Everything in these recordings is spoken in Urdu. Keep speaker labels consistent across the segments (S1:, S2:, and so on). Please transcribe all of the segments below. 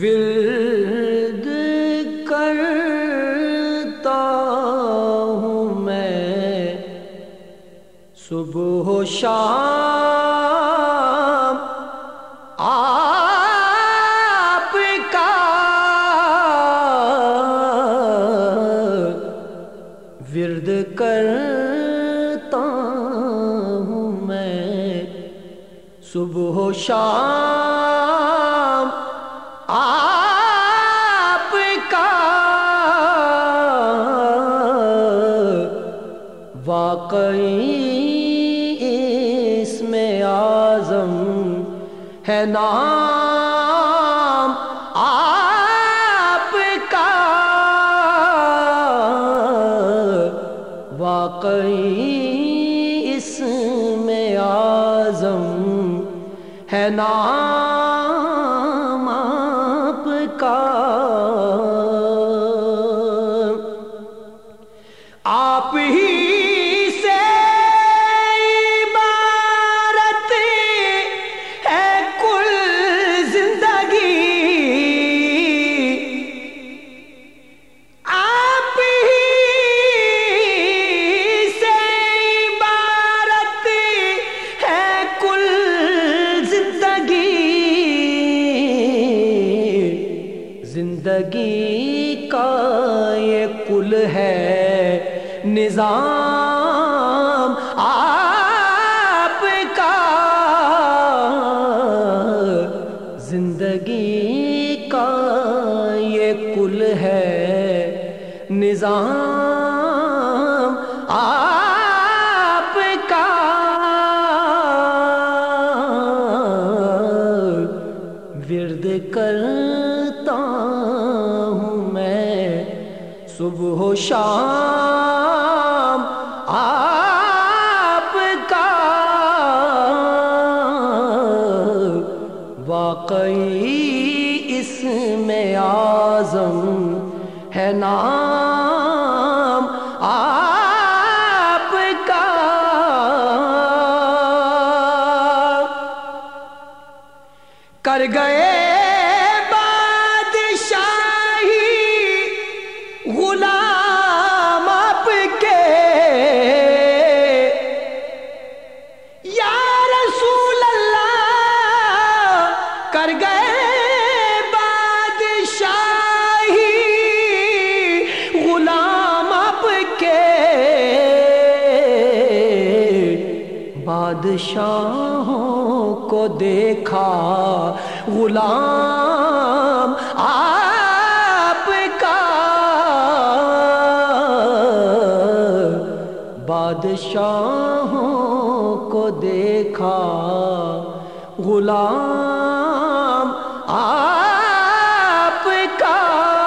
S1: ورد کرتا ہوں میں صبح و شام آپ کا ورد کرتا ہوں میں صبح و شام آپ کا واقعی اسم اعظم ہے نام آپ کا واقعی اسم اعظم ہے نام آپ کا آپ ہی سے عبارت ہے کل زندگی آپ ہی سے عبارت ہے کل زندگی کا یہ کل ہے نظام آپ کا زندگی کا یہ کل ہے نظام آپ کا ورد کرتا ہوں میں صبح و شام آپ کا واقعی اسم اعظم ہے نام آپ کا کر گئے غلام آپ کے یا رسول اللہ کر گئے بادشاہی غلام آپ کے بادشاہوں کو دیکھا غلام آپ کا بادشاہوں کو دیکھا غلام آپ کا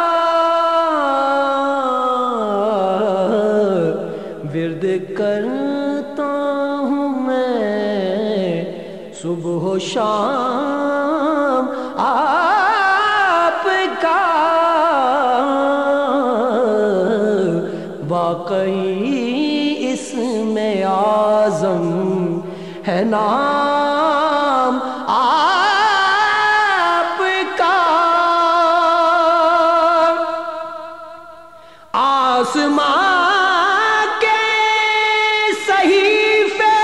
S1: ورد کرتا ہوں میں صبح و شام آپ کا واقعی اسم اعظم ہے نام آپ کا آسمان کے صحیفے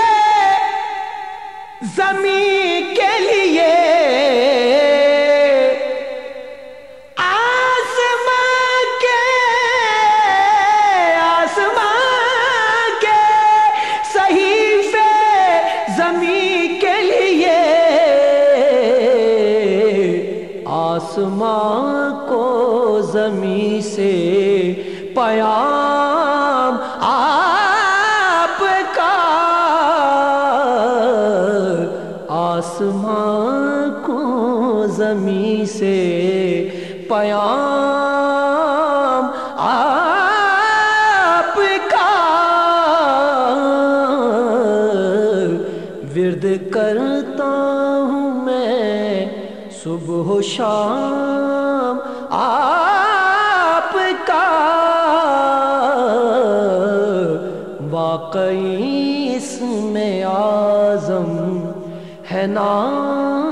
S1: زمین کے لیے آسمان کو زمین سے پیام آپ کا آسمان کو زمین سے پیام آپ کا ورد کرتا ہوں میں صبح و شام آپ کا واقعی اسم اعظم ہے نام